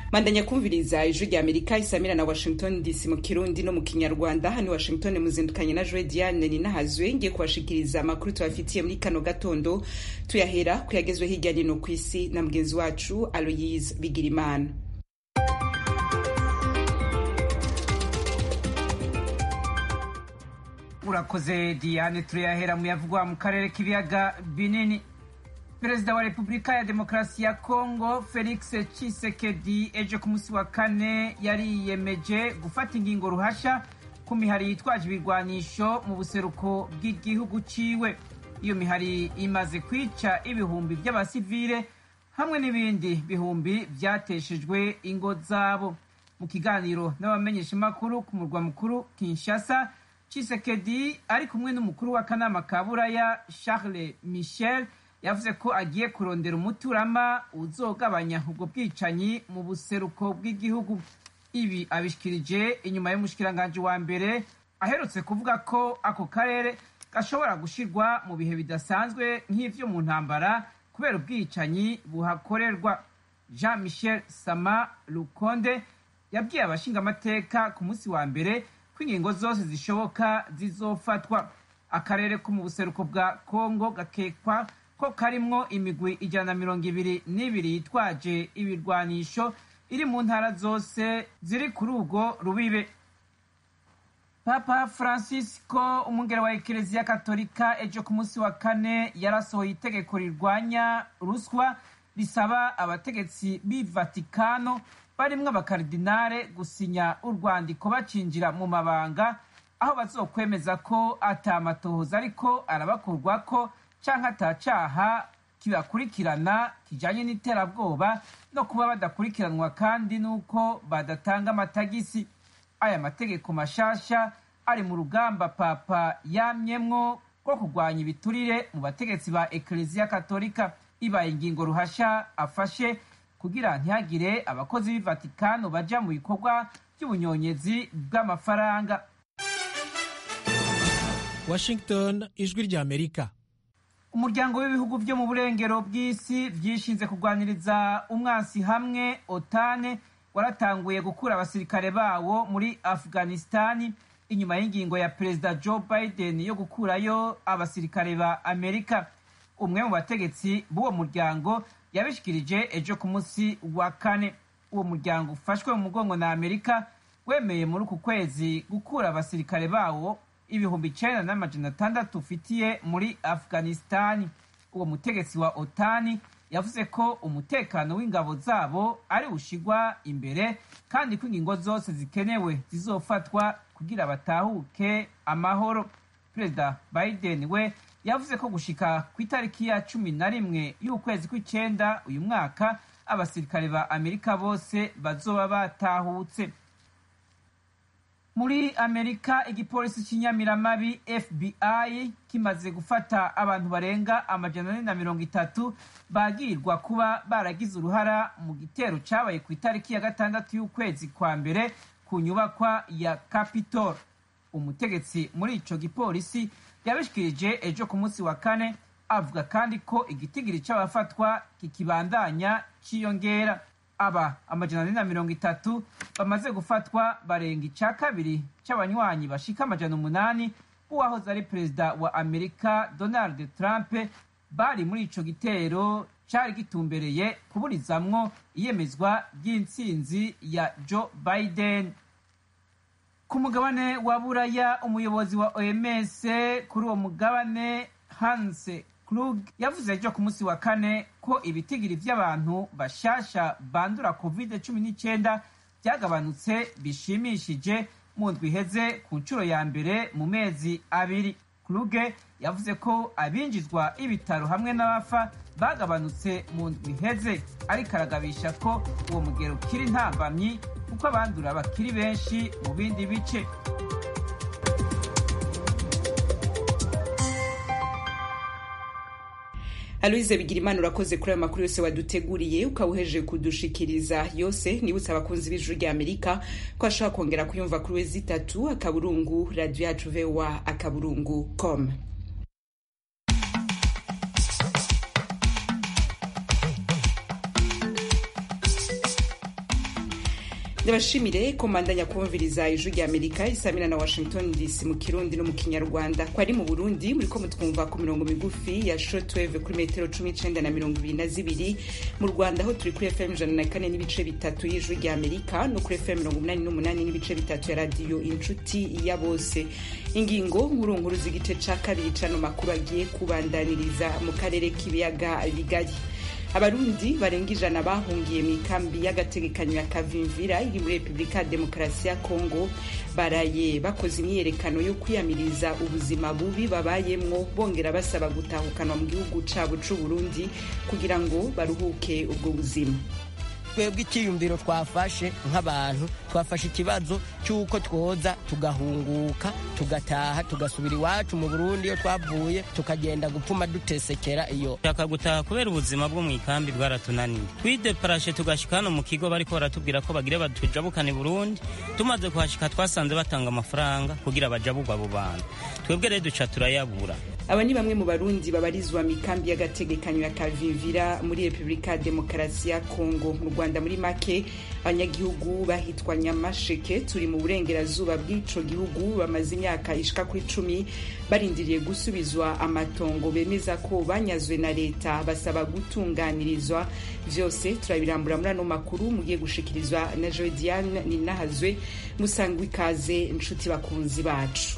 Mandanya kumviriza ijwi rya Amerika isamira na Washington DC mu Kirundi no mu Kinyarwanda. Hano Washington muzindukanye na Joy Diane Ninahazwe ngiye kubashikiriza amakuru tubafitiye muri kano gatondo, tuyahera kuyagezwe hirya no kwisi na mugenzi wacu Aloyse Bigirimana. Urakoze Diane, turiyahera mu yavugwa mu karere k'ibiyaga binini. Perezida wa Repubulika ya Demokarasi ya Kongo Felix Tshisekedi ejo ku munsi wa kane yariyemeje gufata ingingo ruhasha ku mihari yitwaje ibirwanisho mu buseruko bw'igihugu ciwe. Iyo mihari imaze kwica ibihumbi by'abasivile hamwe n'ibindi bihumbi vyateshejwe ingo zabo. Mu kiganiro n'abamenyeshamakuru ku murwa mukuru Kinshasa, Tshisekedi ari kumwe n'umukuru w'akanama ka Buraya Charles Michel yavuze ko agiye kurondera umuturama uzogabanya ubwo bwicanyi mu buseruko bw'igihugu. Ibi abishikirije inyuma y'umushikiranganje wa mbere aherutse kuvuga ko ako karere gashobora gushirwa mu bihe bidasanzwe nk'ivyo mu ntambara kubera ubwicanyi buhakorerwa. Jean Michel Sama Lukonde yabwiye abashinga amateka ku munsi wa mbere ko ingingo zose zishoboka zizofatwa. Akarere ko mu buseruko bwa Kongo gakekwa ko karimwo imigwi 122 yitwaje ibirwanisho iri mu ntara zose ziri kuri urwo rubibe. Papa Francisco umwungere wa Eklezia Katolika ejo ku munsi wa kane yarasohoye itegeko rirwanya ruswa risaba abategetsi b'i Vatikano barimwo abakardinale gusinya urwandiko bacinjira mu mabanga, aho bazokwemeza ko atamatohoza ariko arabakurwako canke atacaha kibakurikirana kijanye n'iterabwoba no kuba badakurikiranwa kandi nuko badatanga amatagisi. Aya mategeko mashasha ari mu rugamba Papa yamyemwo rwo kurwanya ibiturire mu bategetsi ba Eklezia Katolika. Ibaye ingingo ruhasha afashe kugira ntihagire abakozi b'i Vatikano baja mu bikorwa by'ubunyonyezi bw'amafaranga. Washington, ijwi rya Amerika. Umuryango w'ibihugu byo mu burengero bw'isi vyishinze kurwaniriza umwansi hamwe OTAN waratanguye gukura abasirikare bawo muri Afghanistan inyuma y'ingingo ya Perezida Joe Biden yo gukurayo abasirikare ba Amerika. Umwe mu bategetsi b'uwo muryango yabishikirije ejo ku munsi wa kane. Uwo muryango ufashwe mu mugongo na Amerika wemeye muri uku kwezi gukura abasirikare bawo 9,600 ufitiye muri Afghanistan. Uwo mutegetsi wa OTAN yavuze ko umutekano w'ingabo zabo ari ushigwa imbere kandi ko ingingo zose zikenewe zizofatwa kugira batahuke amahoro. Perezida Biden we yavuze ko gushika ku itariki ya 11 y'ukwezi kw'icenda uyu mwaka abasirikare ba Amerika bose bazoba batahutse. Muri Amerika, igipolisi cy'inyamiramabi FBI kimaze gufata abantu barenga 430 bagirwa kuba baragize uruhara mu gitero cabaye ku itariki ya 6 y'ukwezi kwa mbere ku nyubakwa ya Capitol. Umutegetsi muri ico gipolisi yabishikirije ejo ku munsi wa kane, avuga kandi ko igitigiri c'abafatwa kikibandanya ciyongera. Aba 430 bamaze gufatwa barenga ica kabiri c'abanywanyi bashika 800 uwahoze ari perezida wa Amerika Donald Trump bari muri ico gitero cari gitumbereye kuburizamwo iyemezwa ry'intsinzi ya Joe Biden. Ku mugabane wa Buraya, umuyobozi wa OMS kuri uwo mugabane Hans Klug yavuze ejo ku munsi wa kane ko ibitigiri vy'abantu bashasha bandura COVID-19 byagabanutse bishimishije mu ndwi iheze ku nshuro ya mbere mu mezi abiri. Klug yavuze ko abinjizwa ibitaro hamwe n'abafa bagabanutse mu ndwi iheze, ariko aragabisha ko uwo mugero ukiri ntambamyi kuko abandura bakiri benshi mu bindi bice. Aloyse Bigirimana urakoze kuri ayo makuru yose waduteguriye ukawuhejeje kudushikiriza yose. Nibutsa abakunzi b'ijuru rya Amerika ko ashobora kongera kuyumva kuri wezi 3 akaburungu radio yacu VOA akaburungu.com. ndabashimire ko mandanya kumviriza ijwi rya Amerika isamira na Washington DC mu Kirundi no mu Kinyarwanda. Ko ari mu Burundi muriko mutwumva ku mirongo migufi ya shortwave kuri metero 19 na 22, mu Rwanda ho turi kuri FM 104 n'ibice bitatu y'ijwi rya Amerika no kuri FM 88 n'ibice bitatu ya radio Inshuti ya Bose. Ingingo nkuru z'igice ca kabiri cano makuru agiye kubandaniriza mu karere k'ibiyaga bigari. Abarundi barenga 100 bahungiye mu ikambi y'agategekanyo ya Kavimvira iri muri Republika Demokarasi ya Kongo baraye bakoze imyiyerekano yo kwiyamiriza ubuzima bubi babayemwo, bongera basaba gutahukanwa mu gihugu cabo c'u Burundi kugira ngo baruhuke ubwo buzima. Twebwe ikiyumviro twafashe nk'abantu twafashe ikibazo cy'uko twoza tugahunguka tugataha tugasubira iwacu mu Burundi iyo twavuye tukagenda gupfuma dutesekera iyo shaka gutaha kubera ubuzima bwo mu ikambi bwaratunaniye. Twideparashe tugashika hano mu kigo bariko baratubwira ko bagire batujabukane Burundi. Tumaze kuhashika twasanze batanga amafaranga kugira bajabugwa abo bantu. Twebwe rero duca turayabura. Aba ni bamwe mu Barundi babarizwa mu ikambi y'agategekanyo ya Kavimvira muri Republika Demokarasi ya Kongo. Mu Rwanda muri make abanyagihugu bahitwa Nyamasheke turi mu burengerazuba bw'ico gihugu bamaze imyaka ishika kuri 10 barindiriye gusubizwa amatongo bemeza ko banyazwe na leta, basaba gutunganirizwa. Vyose turabirambura muri ano makuru mugiye gushikirizwa na Jodiane Ninahazwe. Musangwe ikaze inshuti bakunzi bacu.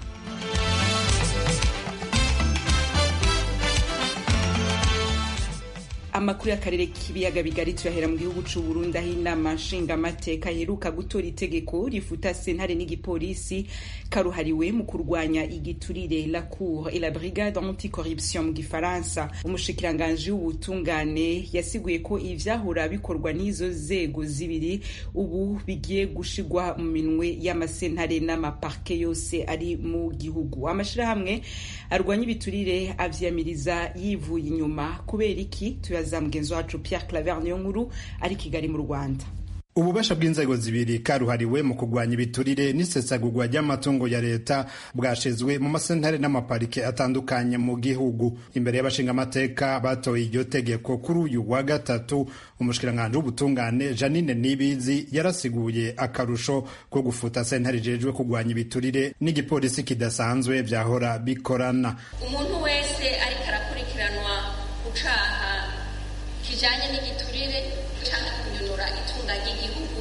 Amakuru y'akarere k'ibiyaga bigari tuyahera mu gihugu c'u Burundi, aho inama nshingamateka iheruka gutora itegeko rifuta sentare n'igipolisi karuhariwe mu kurwanya igiturire, la cour et la brigade anticorruption mu gifaransa. Umushikiranganji w'ubutungane yasiguye ko ivyahora bikorwa n'izo zego zibiri ubu bigiye gushigwa mu minwe y'amasentare n'amaparke yose ari mu gihugu. Amashirahamwe arwanya ibiturire avyamiriza yivuye inyuma. Kubera iki? Tuyaza mugenzi wacu Pierre Claver niyo nkuru ari Kigali mu Rwanda. Ububasha bw'inzego zibiri karuhariwe mu kurwanya ibiturire n'isesagurwa ry'amatungo ya leta bwashizwe mu masentare n'amaparike atandukanye mu gihugu. Imbere y'abashinga amateka batoye iryo tegeko kuri uyu wa gatatu, umushikiranganji w'ubutungane Janine Nibizi yarasiguye akarusho ko gufuta sentare jejwe kurwanya ibiturire n'igipolisi kidasanzwe vyahora bikorana. Umuntu wese ariko arakurikiranwa ucaha kijanye n'igiturire canke kunyonora itunga ry'igihugu,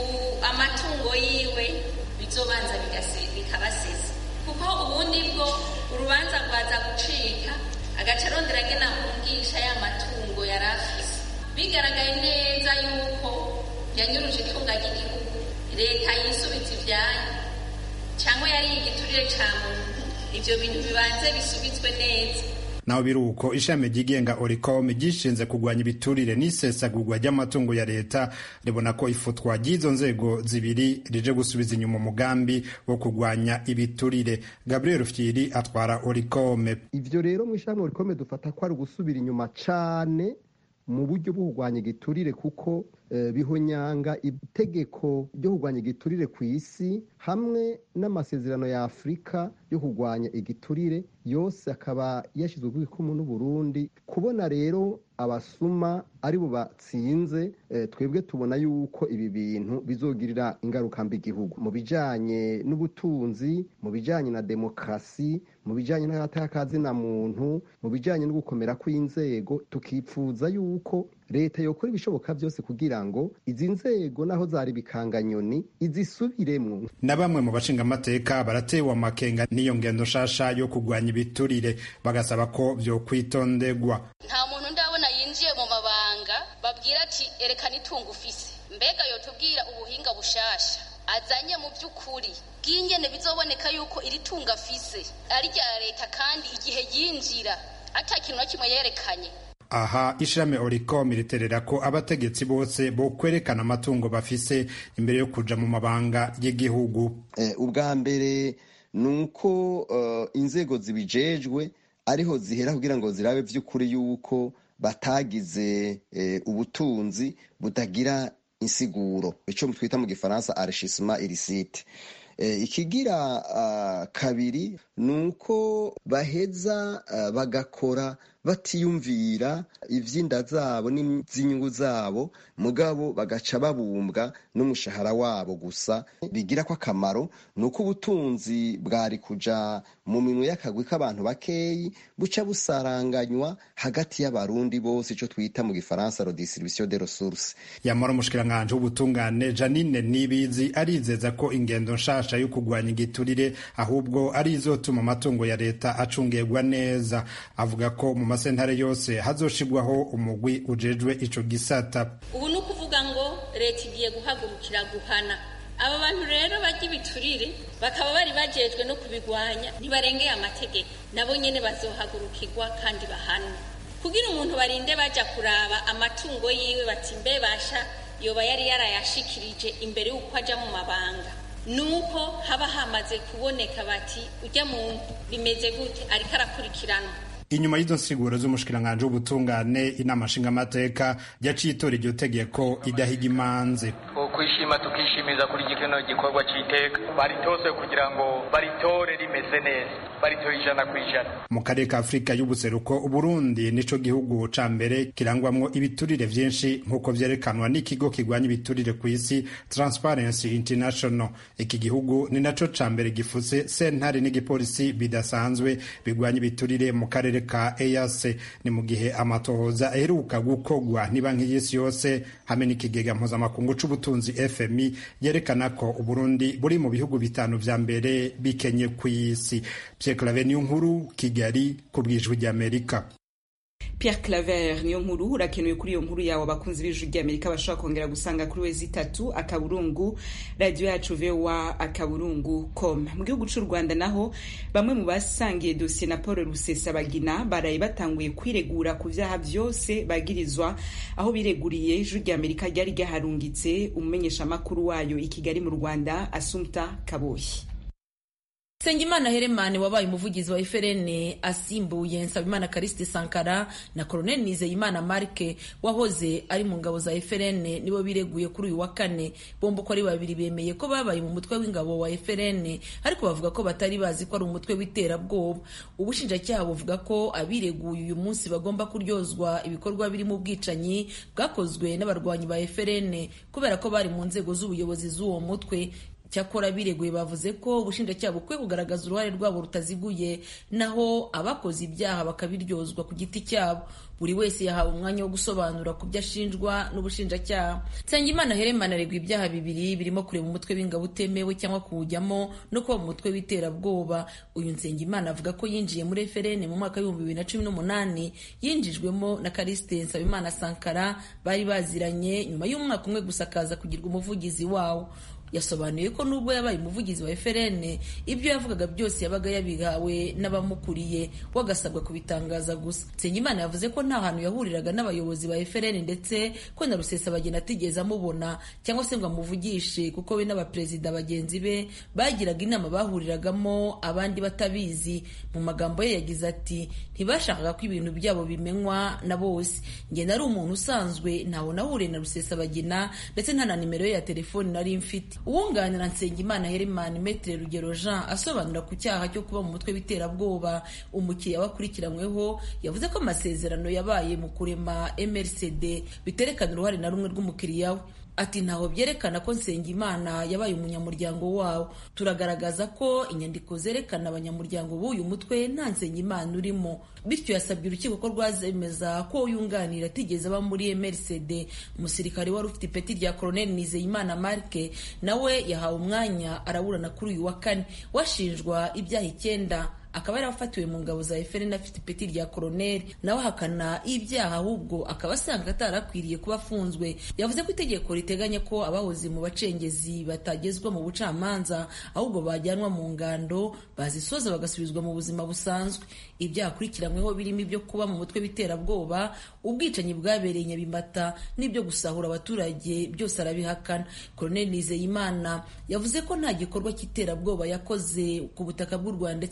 amatungo yiwe bizobanza bikabasesa, kuko ubundi bwo urubanza rwaza gucika agaca arondera agena kungisha y'amatungo yari afise. Bigaragaye neza yuko yanyuruje itunga ry'igihugu, leta yisubiza ivyayo cyangwa yari igiturire ca muntu, ivyo bintu bibanze bisubizwe neza. Naho biruko ishami ryigenga Oricom gishinze kurwanya ibiturire n'isesagurwa ry'amatungo ya leta ribona ko ifutwa ry'izo nzego zibiri rije gusubiza inyuma umugambi wo kurwanya ibiturire. Gabriel Fyiri atwara Oricom. Ivyo rero mu ishami Oricom dufata ko ari gusubira inyuma cane mu buryo bwo kurwanya igiturire, kuko bihonyanga itegeko ryo kurwanya igiturire ku isi hamwe n'amasezerano ya Afrika yo kurwanya igiturire, yose akaba yashizwe ku ikumu n'u Burundi. Kubona rero abasuma ari bo batsinze, twebwe tubona yuko ibi bintu bizogirira ingaruka mbi igihugu mu bijanye n'ubutunzi, mu bijanye na demokrasi, mu bijanye n'agatakazi na muntu, mu bijanye no gukomera kw'inzego. Tukipfuza yuko leta yokora ibishoboka byose kugira ngo izi nzego naho zari bikanganyoni izisubiremwo. Na bamwe mu bashinga amateka baratewe amakenga n'iyo ngendo shasha yo kurwanya ibiturire, bagasaba ko vyo kwitondegwa. Nta muntu ndabona yinjiye mu mabanga babwira ati erekana itunga ufise, mbega yotubwira ubuhinga bushasha azanye mu by'ukuri bw'ingene bizoboneka yuko iri tunga afise ari rya leta, kandi igihe yinjira atakintu na kimwe yerekanye. Aha ishami Oricom riterera ko abategetsi bose bo kwerekana amatungo bafise imbere yo kuja mu mabanga y'igihugu. Ubwa mbere nuko inzego zibijejwe ariho zihera kugira ngo zirabe vy'ukuri yuko batagize ubutunzi butagira insiguro, ico twita mu gifaransa enrichissement illicite. Ikigira kabiri nuko baheza bagakora batiyumvira ivy'inda zabo n'iz'inyungu zabo, mugabo bagaca babumbwa n'umushahara wabo gusa. Bigira ko akamaro ni uko ubutunzi bwari kuja mu minwe y'akagwi k'abantu bakeyi buca busaranganywa hagati y'abarundi bose, ico twita mu gifaransa redistribution des ressources. Yamara umushikiranganji w'ubutungane Janine Nibizi arizeza ko ingendo nshasha yo kugwanya igiturire ahubwo ari izotuma amatungo ya leta acungirwa neza. Avuga ko mu masentare yose hazoshirwaho umugwi ujejwe ico gisata. Ubu no kuvuga ngo leta igiye guhagurukira guhana aba bantu rero barya ibiturire, bakaba bari bajejwe no kubigwanya, ntibarengeye amategeko, nabo nyene bazohagurukirwa kandi bahanwe, kugira umuntu barinde baja kuraba amatungo yiwe bati mbe basha yoba yari yarayashikirije imbere y'uko aja mu mabanga, nuko haba hamaze kuboneka bati ujya muntu bimeze gute ariko arakurikiranwa. Inyuma y'izo nsiguro z'umushikiranganji w'ubutungane, inama nshingamateka yaciye itora iryo tegeko idahiga imanzi. Kwishima tukishimiza kuri kino gikorwa c'iteka baritose kugira ngo baritore rimeze neza, baritore 100%. Mu karere ka Afrika y'ubuseruko, Uburundi nico gihugu ca mbere kirangwamwo ibiturire vyinshi nk'uko vyerekanwa n'ikigo kigwanya ibiturire ku isi Transparency International. Iki gihugu ni naco ca mbere gifuse sentare n'igipolisi bidasanzwe bigwanya ibiturire mu karere ka EAC. Ni mu gihe amatohoza aheruka gukogwa n'ibanki y'isi yose hamwe n'ikigega mpuzamakungu c'ubutunzi FMI yerekana ko Uburundi buri mu bihugu bitanu vya mbere bikenye ku isi. Pierre Claver Niyonkuru, Kigali, ku bw'Ijwi ry'Amerika. Pierre Claver Niyonkuru urakenuye kuri iyo nkuru yawe. Abakunzi b'Ijwi ry'Amerika bashobora kongera gusanga kuri wezi3 akaburungu radio yacu VOA akaburungu.com. Mu gihugu c'u Rwanda naho bamwe mu basangiye dossier na Paul Rusesabagina baraye batanguye kwiregura ku vyaha vyose bagirizwa, aho bireguriye Ijwi ry'Amerika ryari ryaharungitse umumenyesha makuru wayo i Kigali mu Rwanda Assumpta Kaboyi. Nsengimana Heremane wabaye umuvugizi wa FRN asimbuye Nsabimana Kariste Sankara na Colonel Nizeyimana Marke wahoze ari mu ngabo za FRN nibo bireguye kuri uyu wa kane. Bombo ko ari babiri bemeye ko babaye mu mutwe w'ingabo wa FRN, ariko bavuga ko batari bazi ko ari umutwe w'iterabwoba. Ubushinjacyaha buvuga ko abireguye uyu munsi bagomba kuryozwa ibikorwa biri mu bwicanyi bwakozwe n'abarwanyi ba FRN kubera ko bari mu nzego z'ubuyobozi z'uwo mutwe. Cyakora bireguye bavuze ko ubushinjacyaha bukwiye kugaragaza uruhare rwabo rutaziguye, naho abakoze ibyaha bakabiryozwa ku giti cyabo. Buri wese yahawe umwanya wo gusobanura ku byo ashinjwa n'ubushinjacyaha. Nsengimana Heremane aregwa ibyaha bibiri birimo kureba umutwe w'ingabo utemewe cyangwa kuwujyamo no kuba mu mutwe w'iterabwoba. Uyu Nsengimana avuga ko yinjiye muri FRN mu mwaka wa 2018 yinjijwemo na Kariste Nsabimana Sankara, bari baziranye nyuma y'umwaka umwe gusa akaza kugirwa umuvugizi wawo. Yasobanuye ko nubwo yabaye umuvugizi wa FRN ibyo yavugaga byose yabaga yabihawe n'abamukuriye, wagasabwa kubitangaza gusa. Nsengimana yavuze ko nta hantu yahuriraga n'abayobozi ba FRN ndetse ko na Rusesabagina atigeze amubona cyangwa se ngo amuvugishe, kuko we n'abaperezida bagenzi be bagiraga inama bahuriragamo abandi batabizi. Mu magambo ye yagize ati ntibashakaga ko ibintu byabo bimenywa na bose. Nge nari umuntu usanzwe, ntaho nahuriye na Rusesabagina ndetse nta na nimero ye ya telefoni nari mfite. Uwunganira Nsengimana Heremane Maître Rugero Jean asobanura ku cyaha cyo kuba mu mutwe w'iterabwoba umukiriya wakurikiranyweho, yavuze ko amasezerano yabaye mu kurema MRCD biterekana uruhare na rumwe rw'umukiriya we. Ati ntaho byerekana ko Nsengimana yabaye umunyamuryango wawo. Turagaragaza ko inyandiko zerekana abanyamuryango b'uyu mutwe nta Nsengimana urimo. Bityo yasabye urukiko ko rwazemeza ko yunganira atigeze aba muri MRCD. Umusirikare wari ufite ipeti rya Colonel Nizeyimana Marke nawe yahawe umwanya araburana kuri uyu wa kane, washinjwa ibyaha 9. Akaba yarafatiwe mu ngabo za FRN afite ipeti rya Colonel, nawe hakana ibyaha ahubwo akaba asanga atarakwiriye kuba afunzwe. Yavuze ko itegeko riteganya ko abahoze mu bacengezi batagezwa mu bucamanza ahubwo bajyanwa mu ngando, bazisoza bagasubizwa mu buzima busanzwe. Ibyaha akurikiranyweho birimo ibyo kuba mu mutwe w'iterabwoba, ubwicanyi bwabereye Nyabimata n'ibyo gusahura abaturage, byose arabihakana. Colonel Nizeyimana yavuze ko nta gikorwa cy'iterabwoba yakoze ku butaka bw'u Rwanda ndetse n'ubwa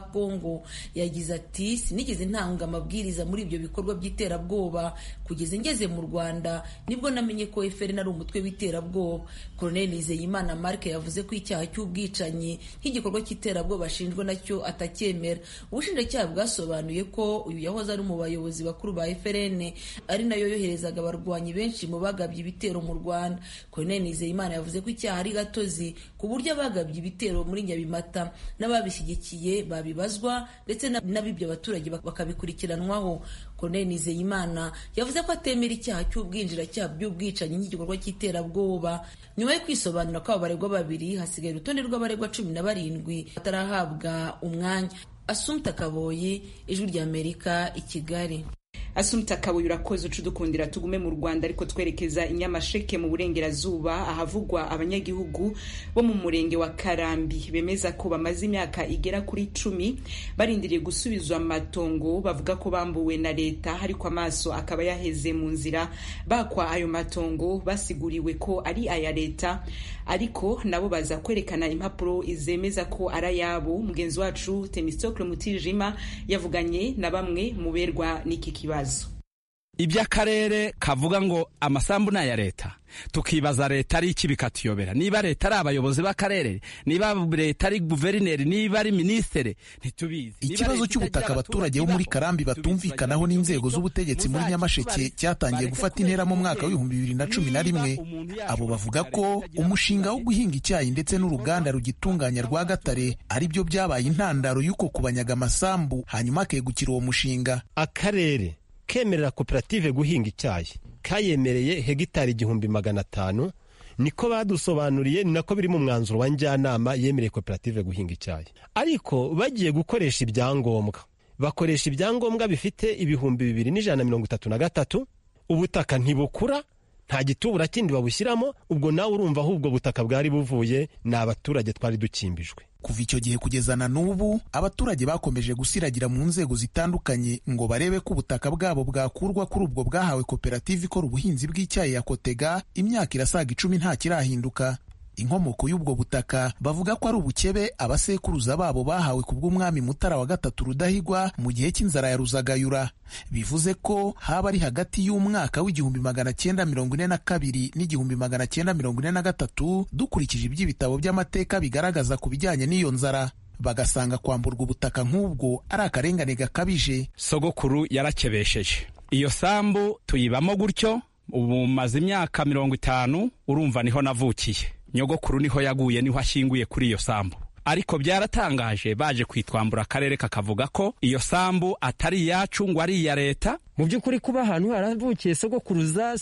Kongo. Yagize ati sinigeze ntanga amabwiriza muri ibyo bikorwa by'iterabwoba kugeza ngeze mu Rwanda nibwo namenye ko FRN ari umutwe w'iterabwoba. Colonel Nizeyimana Mark yavuze ko icyaha cy'ubwicanyi nk'igikorwa cy'iterabwoba ashinjwa nacyo atacyemera. Ubushinjacyaha bwasobanuye ko uyu yahoze ari mu bayobozi bakuru ba FRN ari nayo yoherezaga abarwanyi benshi mu bagabye ibitero mu Rwanda. Colonel Nizeyimana yavuze ko icyaha ari gatozi ku buryo abagabye ibitero muri Nyabimata n'ababishyigikiye babibazwa ndetse n'abibyo abaturage bakabikurikiranwaho. Colonel Nizeyimana yavuze ko atemera icyaha cy'ubwinjiracyaha by'ubwicanyi nk'igikorwa cy'iterabwoba. Nyuma yo kwisobanura ko abo baregwa babiri, hasigaye urutonde rw'abaregwa 17 batarahabwa umwanya. Assumpta Kaboyi, Ijwi ry'Amerika, i Kigali. Assumpta Kaboyi urakoze. Ucudukundira tugume mu Rwanda ariko twerekeza i Nyamasheke mu burengerazuba ahavugwa abanyagihugu bo mu murenge wa Karambi bemeza ko bamaze imyaka igera kuri 10 barindiriye gusubizwa amatongo bavuga ko bambuwe na leta, ariko amaso akaba yaheze mu nzira bakwa ayo matongo basiguriwe ko ari aya leta, ariko nabo baza kwerekana impapuro izemeza ko ari ayabo. Mugenzi wacu Temistocle Mutijima yavuganye na bamwe mu berwa n'iki kibazo. Iby'akarere kavuga ngo amasambu na ya leta, tukibaza leta ari iki bikatuyobera. Niba leta ari abayobozi b'akarere, niba leta ari guverineri, niba ari ministere, ntitubizi. Ikibazo cy'ubutaka abaturage bo muri Karambi batumvikanaho n'inzego z'ubutegetsi muri Nyamasheke cyatangiye gufata intera mu mwaka w'2011. Abo bavuga ko umushinga wo guhinga icyayi ndetse n'uruganda rugitunganya rwa Gatare ari byo byabaye intandaro y'uko kubanyaga amasambu hanyuma akegukira uwo mushinga. Akarere kemerera koperative guhinga icyayi kayemereye hegitari 1500, niko badusobanuriye, ni nako biri mu mwanzuro wa njyanama yemereye koperative guhinga icyayi. Ariko bagiye gukoresha ibyangombwa, bakoresha ibyangombwa bifite 2133, ubutaka ntibukura, nta gitubura kindi babushyiramo. Ubwo nawe urumva ahubwo butaka bwari buvuye n'abaturage twari dukimbijwe. Kuva icyo gihe kugeza na n'ubu abaturage bakomeje gusiragira mu nzego zitandukanye ngo barebe ko ubutaka bwabo bwakurwa kuri ubwo bwahawe koperative ikora ubuhinzi bw'icyayi ya Kotega. Imyaka irasaga 10 nta kirahinduka. Inkomoko y'ubwo butaka bavuga ko ari ubukebe abasekuruza babo bahawe ku bw'umwami Mutara wa gatatu Rudahigwa mu gihe cy'inzara ya Ruzagayura. Bivuze ko haba ari hagati y'umwaka w'1942 n'1943 dukurikije iby'ibitabo by'amateka bigaragaza ku bijyanye n'iyo nzara. Bagasanga kwamburwa ubutaka nk'ubwo ari akarengane gakabije. Sogokuru yarakebesheje iyo sambu tuyibamo gutyo, ubu maze imyaka 50. Urumva niho navukiye, nyogokuru niho yaguye, niho ashyinguye kuri iyo sambu. Ariko byaratangaje baje kwitwambura akarere kakavuga ko iyo sambu atari iyacu ngo ari iya leta. Mu by'ukuri kuba ahantu haravukiye sogokuru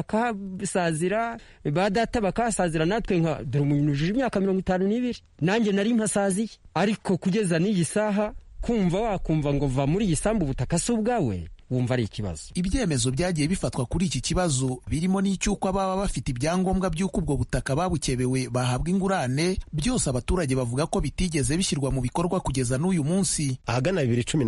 akahasazira, ba data bakahasazira, natwe nka dore umuntu ujije imyaka 52 nanjye nari mpasaziye. Ariko kugeza n'iyi saha wakumva ngo va muri iyi sambu ubutaka si ubwawe, wumva ari ikibazo. Ibyemezo byagiye bifatwa kuri iki kibazo birimo n'icyuko ababa bafite ibyangombwa by'uko ubwo butaka babukebewe bahabwa ingurane, byose abaturage bavuga ko bitigeze bishyirwa mu bikorwa kugeza n'uyu munsi. Ahagana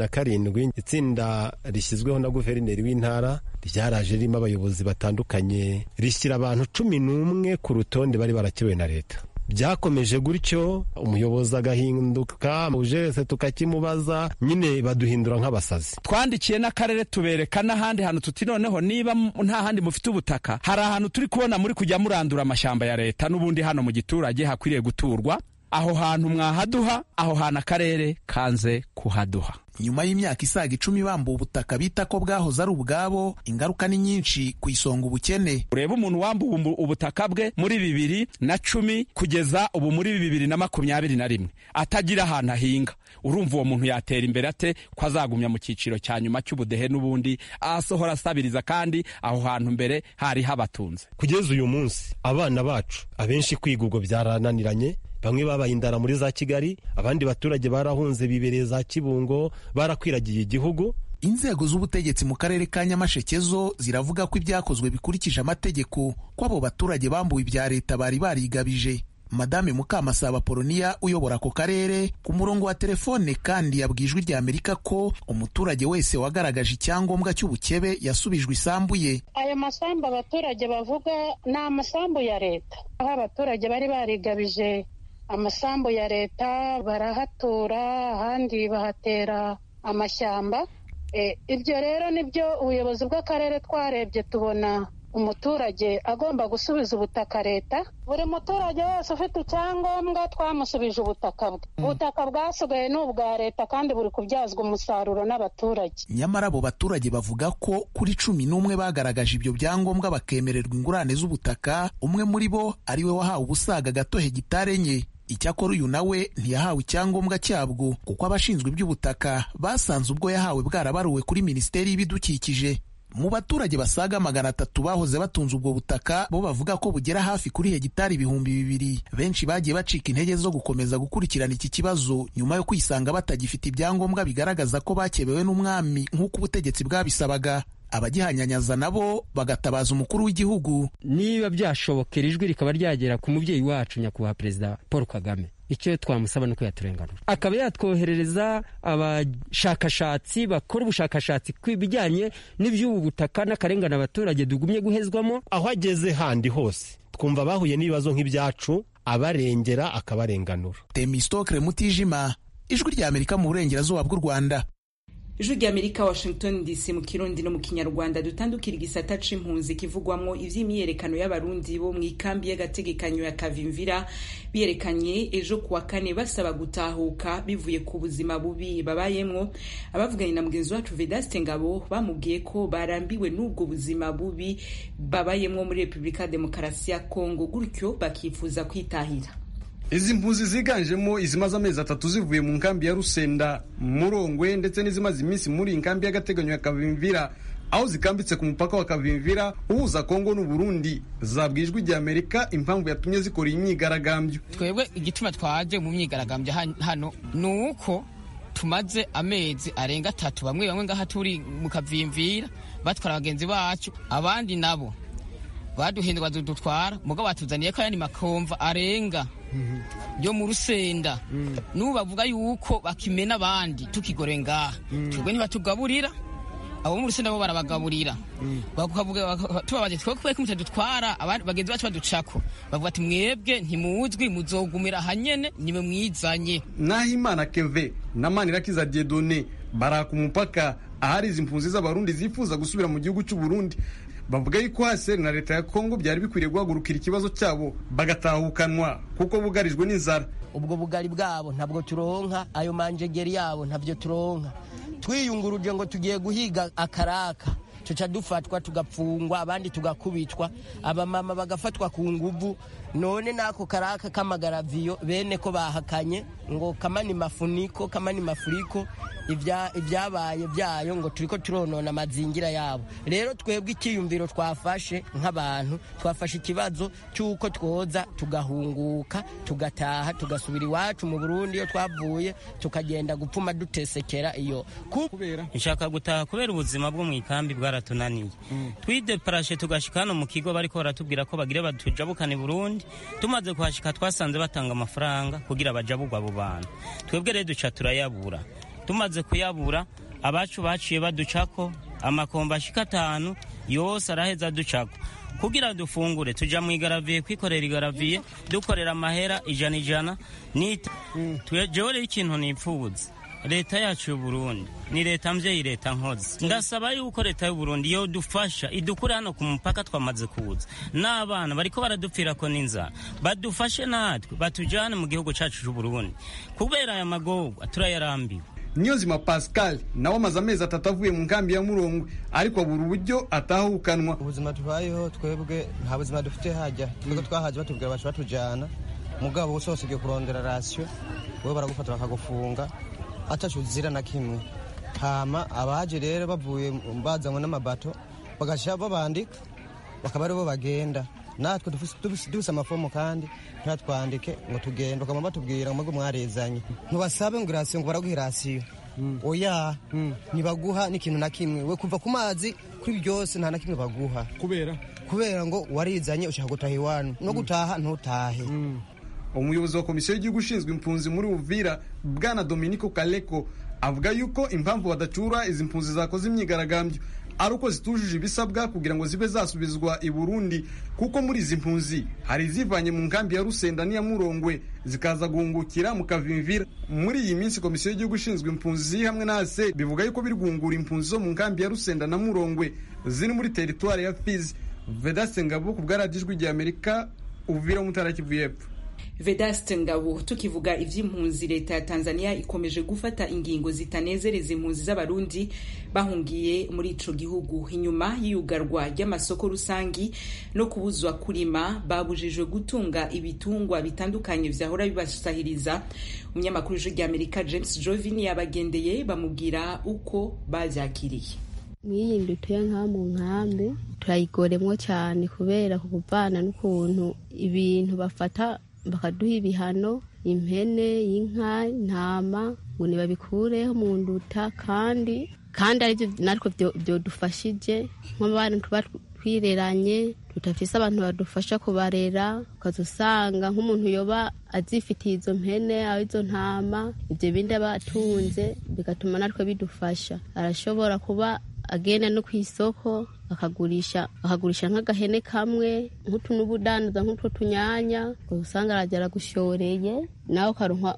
2017 itsinda rishyizweho na guverineri w'intara ryaraje ririmo abayobozi batandukanye, rishyira abantu 11 ku rutonde bari barakebewe na leta. Byakomeje gutyo, umuyobozi agahinduka, ujese tukakimubaza, nyine baduhindura nk'abasazi. Twandikiye n'akarere tubereka n'ahandi hantu tuti noneho niba nta handi mufite ubutaka, hari ahantu turi kubona muri kujya murandura amashyamba ya leta n'ubundi hano mu giturage hakwiriye guturwa. Aho hantu mwahaduha, aho hantu akarere kanze kuhaduha. Nyuma y'imyaka isaga 10 bambuwe ubutaka bita ko bwahoze ari ubwabo, ingaruka ni nyinshi ku isonga ubukene. Ureba umuntu wambuwe ubutaka bwe muri 2010 kugeza ubu muri 2021 atagira ahantu ahinga. Urumva uwo muntu yatera imbere ate ko azagumya mu cyiciro cya nyuma cy'ubudehe n'ubundi asohora asabiriza, kandi aho hantu mbere hari habatunze. Kugeza uyu munsi abana bacu abenshi kwiga ubwo byarananiranye. Bamwe babaye indara muri za Kigali, abandi baturage barahunze bibereye za Kibungo, barakwiragiye igihugu. Inzego z'ubutegetsi mu karere ka Nyamasheke zo ziravuga ko ibyakozwe bikurikije amategeko, ko abo baturage bambuwe ibya leta bari barigabije. Madame Mukamasaba Polonia uyobora ako karere ku murongo wa telefone kandi yabwijwe rya Amerika ko umuturage wese wagaragaje icyangombwa cy'ubukebe yasubijwe isambu ye. Ayo masambu abaturage bavuga ni amasambu ya leta, aho abaturage bari barigabije amasambu ya leta barahatura, ahandi bahatera amashyamba. Ibyo rero nibyo ubuyobozi bw'akarere twarebye tubona umuturage agomba gusubiza ubutaka leta. Buri muturage wese ufite icyangombwa twamusubije ubutaka bwe. Ubutaka bwasigaye ni ubwa leta kandi buri kubyazwa umusaruro n'abaturage. Nyamara abo baturage bavuga ko kuri 11 bagaragaje ibyo byangombwa bakemererwa ingurane z'ubutaka, umwe muri bo ari we wahawe ubusaga gato hegitare enye. Icyakora uyu nawe ntiyahawe icyangombwa cyabwo kuko abashinzwe iby'ubutaka basanze ubwo yahawe bwarabaruwe kuri Minisiteri y'Ibidukikije. Mu baturage basaga 300 bahoze batunze ubwo butaka bo bavuga ko bugera hafi kuri hegitari 200,000. Benshi bagiye bacika intege zo gukomeza gukurikirana iki kibazo nyuma yo kwisanga batagifite ibyangombwa bigaragaza ko bakebewe n'umwami nk'uko ubutegetsi bwabisabaga. Abagihanyanyaza nabo bagatabaza umukuru w'igihugu. Niba byashobokera ijwi rikaba ryagera ku mubyeyi wacu nyakubahwa Perezida Paul Kagame, icyo twamusaba nuko yaturenganura, akaba yatwoherereza abashakashatsi bakora ubushakashatsi ku bijyanye n'iby'ubu butaka n'akarengane abaturage dugumye guhezwamo. Aho ageze handi hose twumva bahuye n'ibibazo nk'ibyacu, abarengera akabarenganura. Temistokle Mutijima, Ijwi ry'Amerika mu burengerazuba bw'u Rwanda. Ijwi ry'Amerika, Washington DC, mu Kirundi no mu Kinyarwanda. Dutandukira igisata c'impunzi kivugwamwo ivy'imyerekano y'abarundi bo mu ikambi y'agategekanyo ya Kavimvira biyerekanye ejo kuwa kane basaba gutahuka bivuye ku buzima bubi babayemwo. Abavuganye na mugenzi wacu Vedaste Ngabo bamubwiye ko barambiwe n'ubwo buzima bubi babayemwo muri Republika Demokarasi ya Kongo, gutyo bakifuza kwitahira. Izi mpunzi ziganjemo izimaze amezi 3 zivuye mu nkambi ya Rusenda, Murongwe ndetse n'izimaze iminsi muri inkambi y'agateganyo ya Kavimvira, aho zikambitse ku mupaka wa Kavimvira uhuza Kongo n'u Burundi. Zabwiye Ijwi ry'Amerika impamvu yatumye zikora imyigaragambyo. Twebwe igituma twaje mu myigaragambyo hano nuko tumaze amezi arenga 3 bamwe ngaha turi mu Kavimvira batwara abagenzi bacu, abandi nabo baduhindwa dutwara mugabo batuzaniye ko yani makomva arenga yo mu Rusenda. N'ubu bavuga yuko bakimena abandi tukigore ngaha, twebwe ntibatugaburira, abo mu Rusenda bo barabagaburira. Bakavuga tubabaje twekwe ko mutadutwara abandi bagenzi bacu baducako, bavuga ati mwebwe ntimuzwi muzogumira hanyene nibe mwizanye. Nahimana Keve na Manirakiza Dieudonné baraka umupaka ahari izi mpunzi z'abarundi zifuza gusubira mu gihugu cy'u Burundi. Bavuga yuko haseri na leta ya Kongo byari bikwiriye guhagurukira ikibazo cyabo bagatahukanwa kuko bugarijwe n'inzara. Ubwo bugari bwabo ntabwo turonka, ayo manjegeri yabo ntabyo turonka. Twiyunguruje ngo tugiye guhiga akaraka, tuca dufatwa tugapfungwa, abandi tugakubitwa, abamama bagafatwa ku nguvu. None nako karaka kamagaraviyo bene ko bahakanye ngo kamani mafuniko kamani mafuriko ibyabaye byayo ngo turiko turonona amazingira yabo. Rero twebwe ikiyumviro twafashe nk'abantu, twafashe ikibazo cy'uko twoza tugahunguka tugataha tugasubira iwacu mu Burundi iyo twavuye tukagenda gupfuma dutesekera iyo nshaka gutaha kubera ubuzima bwo mu ikambi bwaratunaniye. Twideparashe tugashika hano mu kigo bariko baratubwira ko bagire batujabukane Burundi. Tumaze kuhashika twasanze batanga amafaranga kugira bajabugwa abo bantu. Twebwe rero duca turayabura. Tumaze kuyabura abacu baciye baducako amakomba ashika 5 yose araheza ducako kugira dufungure. Tuja mu igaraviye kwikorera igaraviye dukorera amahera ijana nita. Twejewe ikintu nipfubuze leta yacu y'u Burundi ni leta mvyeyi, leta nkozi. Ndasaba yuko leta y'u Burundi yo dufasha idukure hano ku mupaka twamaze kuza, n'abana bariko baradupfira ko n'inzara badufashe natwe batujane mu gihugu cacu c'u Burundi kubera aya magorwa turayarambiwe. Niyonzima Pascal nawe amaze amezi 3 avuye mu nkambi ya Murongwe ariko abura uburyo atahukanwa. Ubuzima tubayeho twebwe nta buzima dufite hajya, twebwe twahaje batubwira bacu batujana mugabo bose ugiye kurondera ratio bo baragufata bakagufunga atacuzira na kimwe. Hama abaje rero bavuye bazanywe n'amabato bagasha babandika bakaba aribo bagenda, natwe dufise amafomo kandi ntatwandike ngo tugende, bakaba batubwira ngo mwarezanye ntubasabe ngo irasiyo ngo baraguha irasiyo. Oya nibaguha n'ikintu na kimwe, we kuva ku mazi kuri byose nta na kimwe baguha kubera ngo warizanye ushaka gutaha iwanyu no gutaha ntutahe. Umuyobozi wa komisiyo y'igihugu ushinzwe impunzi muri Uvira Bwana Dominico Kaleko avuga yuko impamvu badacura izi mpunzi zakoze imyigaragambyo ari uko zitujuje ibisabwa kugira ngo zibe zasubizwa i Burundi, kuko muri izi mpunzi hari zivanye mu nkambi ya Rusenda n'iya Murongwe zikaza guhungukira mu Kavimvira. Muri iyi minsi komisiyo y'igihugu ishinzwe impunzi hamwe na ASE bivuga yuko biri guhungura impunzi zo mu nkambi ya Rusenda na Murongwe ziri muri teritwari ya Fizi. Vedaste Ngabo ku bwaradijwi rya Amerika, Uvira Mutara Kivu y'Epfo. Vedaste Ngabo, tukivuga ivy'impunzi, leta ya Tanzania ikomeje gufata ingingo zitanezereza impunzi z'abarundi bahungiye muri ico gihugu. Inyuma y'iyugarwa ry'amasoko rusangi no kubuzwa kurima, babujijwe gutunga ibitungwa bitandukanye vyahora bibasahiriza. Umunyamakuru w'ijwi rya Amerika James Jovini yabagendeye bamubwira uko bavyakiriye. Mw'iyi ndutuye nka mu nkambi turayigoremwo cyane kubera kuvana n'ukuntu ibintu bafata bakaduha ibihano, impene, inka, intama ngo nibabikureho mu nduta, kandi arivyo natwe vyodufashije nk'abantu tuba twireranye tutafise abantu badufasha kubarera, ukazusanga nk'umuntu yoba azifitiye izo mpene aho izo ntama, ivyo bindi abatunze bigatuma natwe bidufasha. Arashobora kuba agenda no kwisoko akagurisha nk'agahene kamwe, nk'utu n'ubudandaza nk'utwo tunyanya, usanga arajya gushoreye nawe ukaronka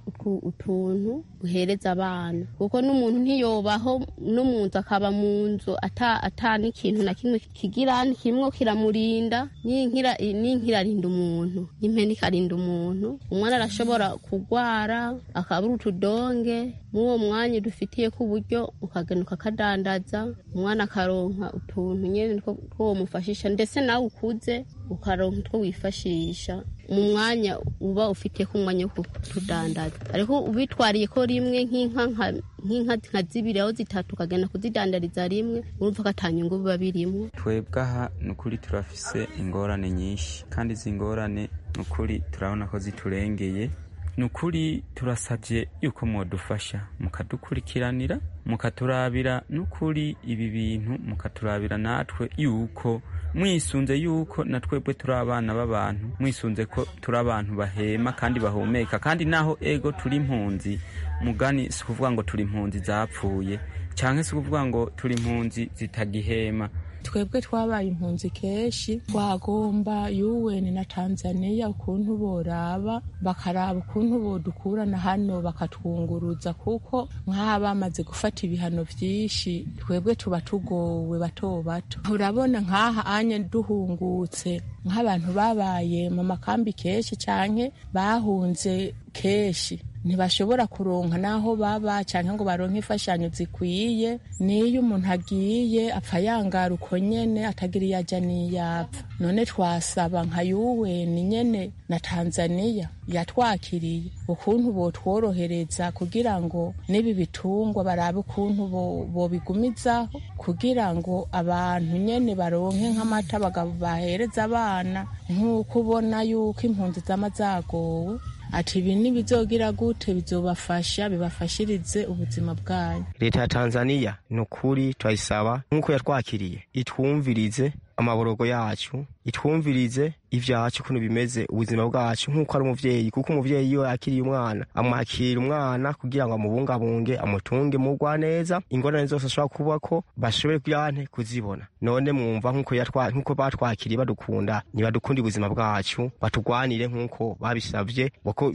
utuntu uhereza abana, kuko n'umuntu ntiyobaho no mu nzu akaba mu nzu ata n'ikintu na kimwe kigira kimwe kiramurinda. N'inkirarinda umuntu, n'impene ikarinda umuntu. Umwana arashobora kugwara akabura utudonge, mw'uwo mwanya dufitiye ku buryo ukagenda ukakadandaza, umwana akaronka utuntu nyene two mufashisha, ndetse nawe ukuze ukaronka utwo wifashisha mu mwanya uba ufitiye ku mwanya wo kutudandaza. Ariko ubitwariye ko rimwe nk'inka nka zibiri aho zitatu ukagenda kuzidandariza rimwe, urumva ko atanyungu biba birimo. Twebwe aha nukuri turafise ingorane nyinshi, kandi izi ngorane nukuri turabona ko ziturengeye. Nukuri turasabye yuko mwodufasha mukadukurikiranira, mukaturabira nukuri ibi bintu, mukaturabira natwe yuko mwisunze yuko natwebwe turi abana b'abantu, mwisunze ko turi abantu bahema kandi bahumeka, kandi naho ego turi impunzi mugani si kuvuga ngo turi impunzi zapfuye, canke si kuvuga ngo turi impunzi zitagihema. Twebwe twabaye impunzi kenshi, twagomba UN na Tanzania ukuntu boraba bakaraba ukuntu bodukurana hano bakatwunguruza, kuko nk'aha bamaze gufata ibihano vyinshi twebwe tuba tugowe bato bato. Urabona nk'aha anye duhungutse nk'abantu babaye mu makambi kenshi canke bahunze kenshi, ntibashobora kuronka naho baba canke ngo baronke imfashanyo zikwiye. Niyo umuntu agiye apfa yangara uko nyene atagira iyaja n'iyapfa. None twasaba nka UN nyene na Tanzania yatwakiriye ukuntu botworohereza kugira ngo n'ibi bitungwa barabe ukuntu bobigumizaho, kugira ngo abantu nyene baronke nk'amata bahereza abana, nk'uko ubona yuko impunzi zama zagowe. Ati ibi nibizogira gute bizobafasha, bibafashirize ubuzima bwanyu. Leta ya Tanzania nukuri twayisaba nk'uko yatwakiriye itwumvirize amaborogo yacu, itwumvirize ivyacu kuno bimeze ubuzima bwacu nk'uko ari umuvyeyi, kuko umuvyeyi iyo yakiriye umwana amwakira umwana kugira ngo amubungabunge amutunge mugwa neza, ingorane zose ashobora kuba ko bashobore kuyante kuzibona. None mwumva nk'uko batwakiriye badukunda, nibadukunda ubuzima bwacu, batugwanire nk'uko babisavye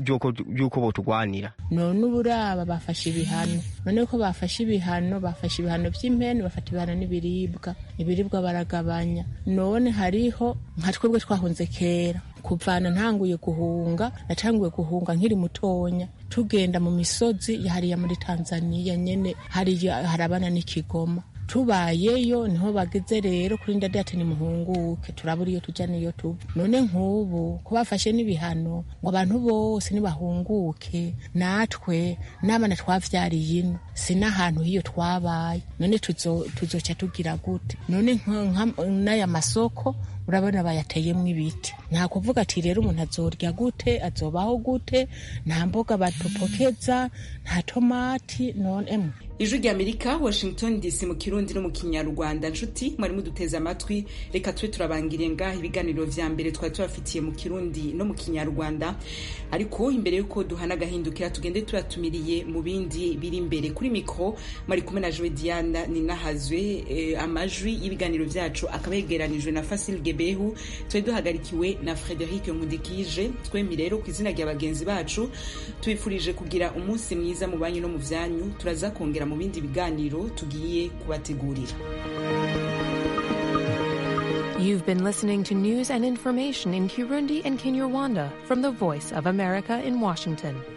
yuko botugwanira. None uburaba bafashe ibihano, none ko bafashe ibihano vy'impene, bafata ibihano n'ibiribwa baragabanya. None hariho nka twebwe twahunze kera, kuvana ntanguye guhunga, natanguye guhunga nkiri mutonya, tugenda mu misozi yahariya muri Tanzania nyene harabana n'ikigoma. Tubayeyo niho bageze rero kuri ndade ati nimuhunguke, turabura iyo tuja niyo tuba. None nk'ubu ko bafashe n'ibihano ngo abantu bose nibahunguke, natwe n'abana twavyariye ino sinahantu hiyo twabaye, none tuzoca tugira gute? None n'aya masoko urabona bayateyemwo ibiti, nta kuvuga ati rero umuntu azorya gute, azobaho gute, nta mboga batupokeza, nta tomati. None ijwi rya Amerika, Washington DC, mu kirundi no mu kinyarwanda. Nshuti mwari muduteze amatwi, reka tube turabangiriye ngaha ibiganiro vya mbere twari tubafitiye mu kirundi no mu kinyarwanda, ariko imbere yuko duhana agahindukira tugende turatumiriye mu bindi biri imbere. Kuri mikro mwari kumwe na Joe Diana Ninahazwe, amajwi y'ibiganiro vyacu akaba yegeranijwe na Fasil Gebehu, twari duhagarikiwe na Frederic Nkundikije. Twembi rero ku izina rya bagenzi bacu tubifurije kugira umunsi mwiza mu banyu no mu vyanyu. Turaza kongera mu bindi biganiro tugiye kubategurira. You've been listening to news and information in Kirundi and Kinyarwanda from the Voice of America in Washington.